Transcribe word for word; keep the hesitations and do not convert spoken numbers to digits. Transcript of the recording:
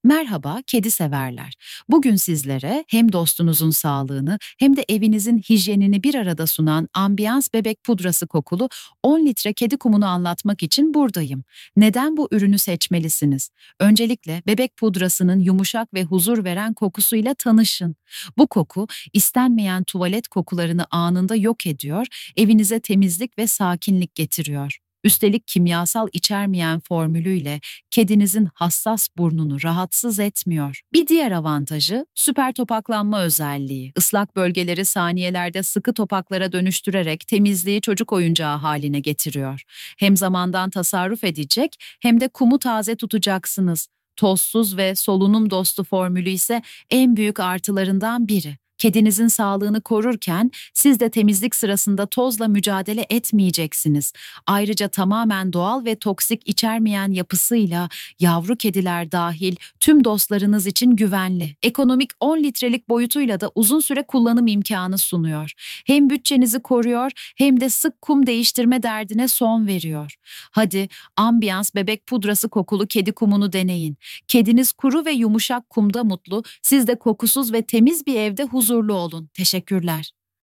Merhaba, kedi severler. Bugün sizlere hem dostunuzun sağlığını hem de evinizin hijyenini bir arada sunan Ambiance Bebek Pudrası kokulu on litre kedi kumunu anlatmak için buradayım. Neden bu ürünü seçmelisiniz? Öncelikle bebek pudrasının yumuşak ve huzur veren kokusuyla tanışın. Bu koku istenmeyen tuvalet kokularını anında yok ediyor, evinize temizlik ve sakinlik getiriyor. Üstelik kimyasal içermeyen formülüyle kedinizin hassas burnunu rahatsız etmiyor. Bir diğer avantajı süper topaklanma özelliği. Islak bölgeleri saniyelerde sıkı topaklara dönüştürerek temizliği çocuk oyuncağı haline getiriyor. Hem zamandan tasarruf edecek hem de kumu taze tutacaksınız. Tozsuz ve solunum dostu formülü ise en büyük artılarından biri. Kedinizin sağlığını korurken siz de temizlik sırasında tozla mücadele etmeyeceksiniz. Ayrıca tamamen doğal ve toksik içermeyen yapısıyla yavru kediler dahil tüm dostlarınız için güvenli. Ekonomik on litrelik boyutuyla da uzun süre kullanım imkanı sunuyor. Hem bütçenizi koruyor hem de sık kum değiştirme derdine son veriyor. Hadi Ambiance bebek pudrası kokulu kedi kumunu deneyin. Kediniz kuru ve yumuşak kumda mutlu, siz de kokusuz ve temiz bir evde huzurlu olun. Teşekkürler.